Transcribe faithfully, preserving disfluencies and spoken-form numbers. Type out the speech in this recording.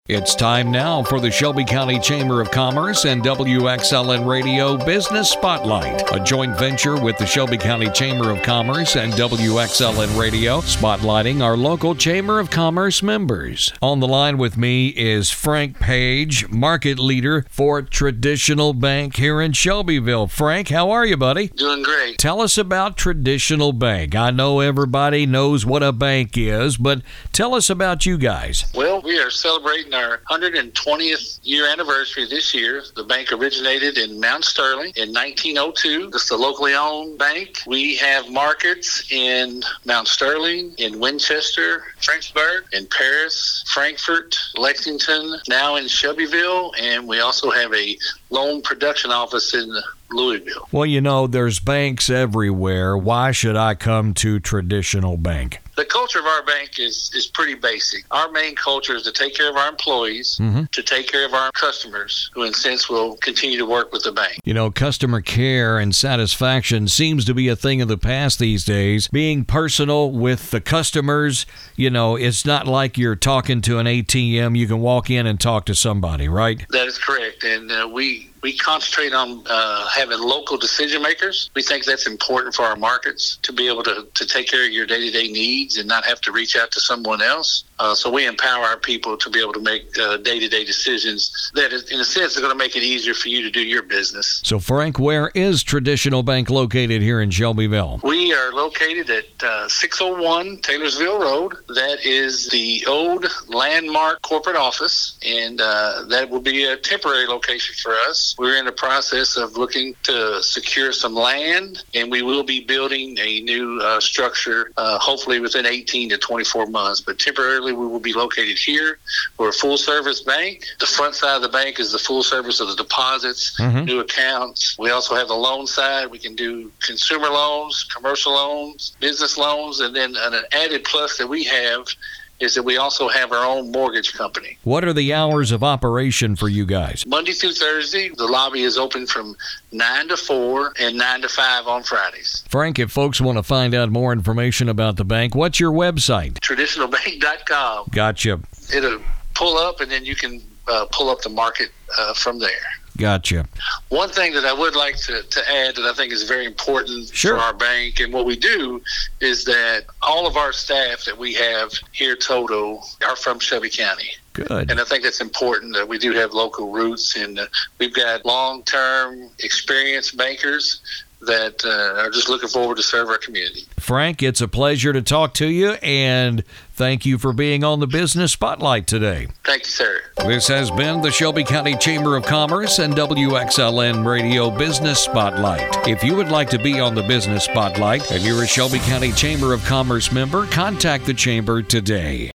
It's time now for the Shelby County Chamber of Commerce and W X L N Radio Business Spotlight, a joint venture with the Shelby County Chamber of Commerce and W X L N Radio, spotlighting our local Chamber of Commerce members. On the line with me is Frank Page, market leader for Traditional Bank here in Shelbyville. Frank, how are you, buddy? Doing great. Tell us about Traditional Bank. I know everybody knows what a bank is, but tell us about you guys. Well, we are celebrating our one hundred twentieth year anniversary this year. The bank originated in Mount Sterling in nineteen oh two. It's a locally owned bank. We have markets in Mount Sterling, in Winchester, Frenchburg, in Paris, Frankfort, Lexington, now in Shelbyville, and we also have a loan production office in Louisville. Well, you know, there's banks everywhere. Why should I come to Traditional Bank? The culture of our bank is, is pretty basic. Our main culture is to take care of our employees, Mm-hmm. to take care of our customers, who in a sense will continue to work with the bank. You know, customer care and satisfaction seems to be a thing of the past these days. Being personal with the customers, you know, it's not like you're talking to an A T M. You can walk in and talk to somebody, right? That is correct. And uh, we We concentrate on uh, having local decision makers. We think that's important for our markets, to be able to, to take care of your day-to-day needs and not have to reach out to someone else. Uh, so we empower our people to be able to make uh, day-to-day decisions that, is, in a sense, are going to make it easier for you to do your business. So, Frank, where is Traditional Bank located here in Shelbyville? We are located at uh, six oh one Taylorsville Road. That is the old Landmark corporate office, and uh, that will be a temporary location for us. We're in the process of looking to secure some land, and we will be building a new uh, structure, uh, hopefully within eighteen to twenty-four months. But temporarily, we will be located here. We're a full-service bank. The front side of the bank is the full service of the deposits, Mm-hmm. new accounts. We also have the loan side. We can do consumer loans, commercial loans, business loans, and then an added plus that we have is that we also have our own mortgage company. What are the hours of operation for you guys? Monday through Thursday, the lobby is open from nine to four and nine to five on Fridays. Frank, if folks want to find out more information about the bank, what's your website? traditional bank dot com. Gotcha. It'll pull up, and then you can uh, pull up the market uh, from there. Gotcha. One thing that I would like to, to add that I think is very important Sure. for our bank and what we do is that all of our staff that we have here total are from Shelby County. Good. And I think that's important that we do have local roots, and uh, we've got long-term experienced bankers that uh, are just looking forward to serve our community. Frank, it's a pleasure to talk to you, and thank you for being on the Business Spotlight today. Thank you, sir. This has been the Shelby County Chamber of Commerce and W X L N Radio Business Spotlight. If you would like to be on the Business Spotlight and you're a Shelby County Chamber of Commerce member, contact the Chamber today.